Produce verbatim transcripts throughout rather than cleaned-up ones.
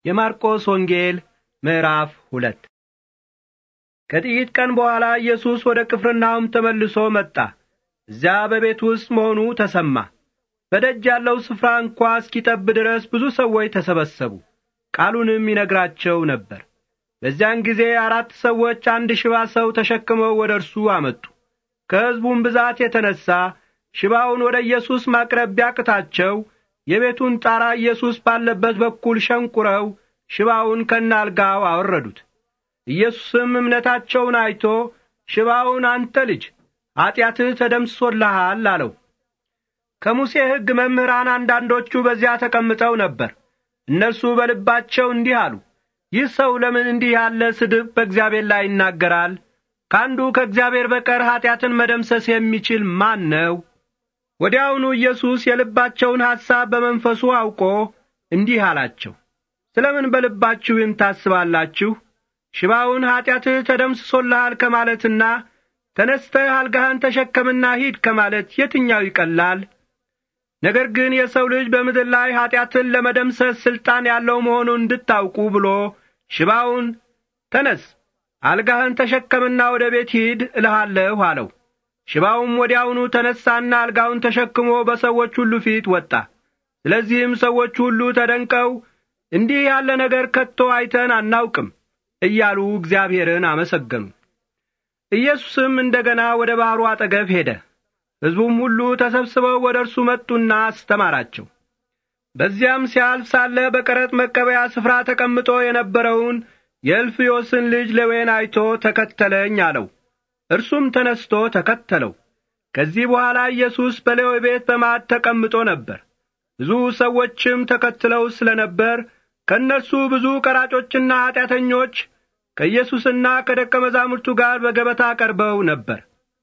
የማርቆስ ወንጌል ምዕራፍ ሁለት። ከጥቂት ቀን በኋላ ኢየሱስ ወደ ቅፍርናሆም ተመልሶ መጣ። እዚያ በቤት ውስጥ መሆኑ ተሰማ። በደጅ ያለው ስፍራ እንኳ እስኪጠብ ድረስ ብዙ ሰዎች ተሰበሰቡ። ቃሉንም ይነግራቸው ነበር። በዚያን ጊዜ አራት ሰዎች አንድ ሽባ ሰው ተሸክመው ወደ እርሱ አመጡ። ከሕዝቡም ብዛት የተነሣ ሽባውን ወደ ኢየሱስ ማቅረብ ቢያቅታቸው የቤቱን ጣራ ኢየሱስ ባለበት በኩል ሸንቁረው ሽባውን ከናልጋው አወረዱት። ኢየሱስም እምነታቸውን አይቶ ሽባውን አንተ ልጅ ኀጢአትህ ተደምስሶልሃል አለው። ከሙሴ ሕግ መምህራን አንዳንዶቹ በዚያ ተቀምጠው ነበር። እነርሱ በልባቸው እንዲህ አሉ፣ ይህ ሰው ለምን እንዲህ ያለ ስድብ በእግዚአብሔር ላይ ይናገራል? ካንዱ ከእግዚአብሔር በቀር ኀጢአትን መደምሰስ የሚችል ማን ነው? ወዲያውኑ ኢየሱስ የልባቸውን ሐሳብ በመንፈሱ አውቆ እንዲህ አላቸው፣ ስለምን በልባችሁ ይህን ታስባላችሁ? ሽባውን ኀጢአትህ ተደምስሶልሃል ከማለትና ተነስተህ አልጋህን ተሸከምና ሂድ ከማለት የትኛው ይቀላል? ነገር ግን የሰው ልጅ በምድር ላይ ኀጢአትን ለመደምሰስ ሥልጣን ያለው መሆኑን እንድታውቁ ብሎ ሽባውን ተነስ፣ አልጋህን ተሸከምና ወደ ቤት ሂድ እልሃለሁ አለው። ሽባውም ወዲያውኑ ተነሳና አልጋውን ተሸክሞ በሰዎች ሁሉ ፊት ወጣ። ስለዚህም ሰዎች ሁሉ ተደንቀው እንዲህ ያለ ነገር ከቶ አይተን አናውቅም እያሉ እግዚአብሔርን አመሰገኑ። ኢየሱስም እንደገና ወደ ባሕሩ አጠገብ ሄደ። ሕዝቡም ሁሉ ተሰብስበው ወደ እርሱ መጡና አስተማራቸው። በዚያም ሲያልፍ ሳለ በቀረጥ መቀበያ ስፍራ ተቀምጦ የነበረውን የእልፍዮስን ልጅ ሌዊን አይቶ ተከተለኝ አለው። እርሱም ተነስቶ ተከተለው። ከዚህ በኋላ ኢየሱስ በሌዊ ቤት በማዕድ ተቀምጦ ነበር። ብዙ ሰዎችም ተከትለው ስለነበር ከእነርሱ ብዙ ቀራጮችና ኀጢአተኞች ከኢየሱስና ከደቀ መዛሙርቱ ጋር በገበታ ቀርበው ነበር።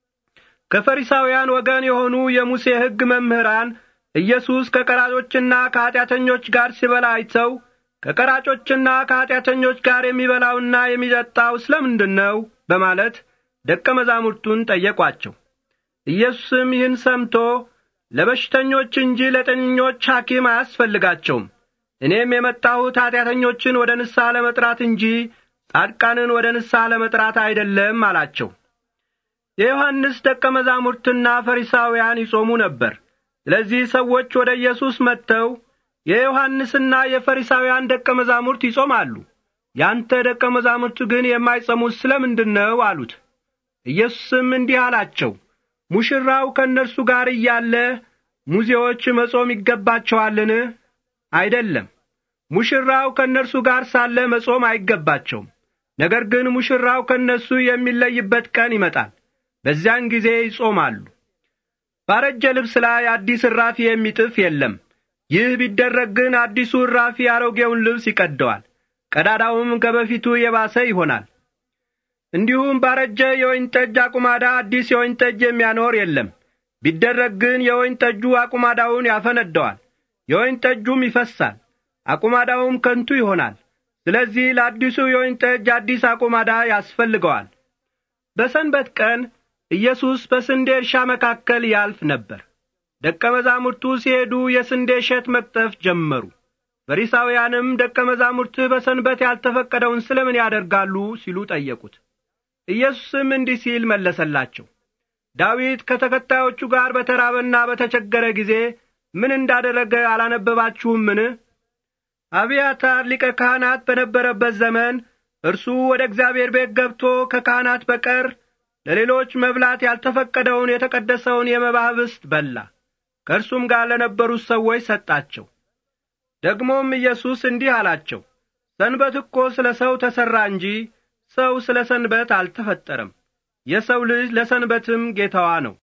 ከፈሪሳውያን ወገን የሆኑ የሙሴ ሕግ መምህራን ኢየሱስ ከቀራጮችና ከኀጢአተኞች ጋር ሲበላ አይተው ከቀራጮችና ከኀጢአተኞች ጋር የሚበላውና የሚጠጣው ስለምንድን ነው በማለት ደቀ መዛሙርቱን ጠየቋቸው። ኢየሱስም ይህን ሰምቶ ለበሽተኞች እንጂ ለጤነኞች ሐኪም አያስፈልጋቸውም፣ እኔም የመጣሁት ኀጢአተኞችን ወደ ንስሐ ለመጥራት እንጂ ጻድቃንን ወደ ንስሐ ለመጥራት አይደለም አላቸው። የዮሐንስ ደቀ መዛሙርትና ፈሪሳውያን ይጾሙ ነበር። ስለዚህ ሰዎች ወደ ኢየሱስ መጥተው የዮሐንስና የፈሪሳውያን ደቀ መዛሙርት ይጾማሉ፣ ያንተ ደቀ መዛሙርት ግን የማይጾሙት ስለምንድን ነው አሉት። ኢየሱስም እንዲህ አላቸው፣ ሙሽራው ከእነርሱ ጋር እያለ ሙዚዎች መጾም ይገባቸዋልን? አይደለም። ሙሽራው ከእነርሱ ጋር ሳለ መጾም አይገባቸውም። ነገር ግን ሙሽራው ከእነርሱ የሚለይበት ቀን ይመጣል፣ በዚያን ጊዜ ይጾማሉ። ባረጀ ልብስ ላይ አዲስ እራፊ የሚጥፍ የለም። ይህ ቢደረግ ግን አዲሱ እራፊ አሮጌውን ልብስ ይቀደዋል፣ ቀዳዳውም ከበፊቱ የባሰ ይሆናል። እንዲሁም ባረጀ የወይን ጠጅ አቁማዳ አዲስ የወይን ጠጅ የሚያኖር የለም። ቢደረግ ግን የወይን ጠጁ አቁማዳውን ያፈነደዋል፣ የወይን ጠጁም ይፈሳል፣ አቁማዳውም ከንቱ ይሆናል። ስለዚህ ለአዲሱ የወይን ጠጅ አዲስ አቁማዳ ያስፈልገዋል። በሰንበት ቀን ኢየሱስ በስንዴ እርሻ መካከል ያልፍ ነበር። ደቀ መዛሙርቱ ሲሄዱ የስንዴ እሸት መቅጠፍ ጀመሩ። ፈሪሳውያንም ደቀ መዛሙርትህ በሰንበት ያልተፈቀደውን ስለምን ያደርጋሉ ሲሉ ጠየቁት። ኢየሱስም እንዲህ ሲል መለሰላቸው፣ ዳዊት ከተከታዮቹ ጋር በተራበና በተቸገረ ጊዜ ምን እንዳደረገ አላነበባችሁምን? አብያታር ሊቀ ካህናት በነበረበት ዘመን እርሱ ወደ እግዚአብሔር ቤት ገብቶ ከካህናት በቀር ለሌሎች መብላት ያልተፈቀደውን የተቀደሰውን የመባ ኅብስት በላ፣ ከእርሱም ጋር ለነበሩት ሰዎች ሰጣቸው። ደግሞም ኢየሱስ እንዲህ አላቸው፣ ሰንበት እኮ ስለ ሰው ተሠራ እንጂ ሰው ስለ ሰንበት አልተፈጠረም። የሰው ልጅ ለሰንበትም ጌታዋ ነው።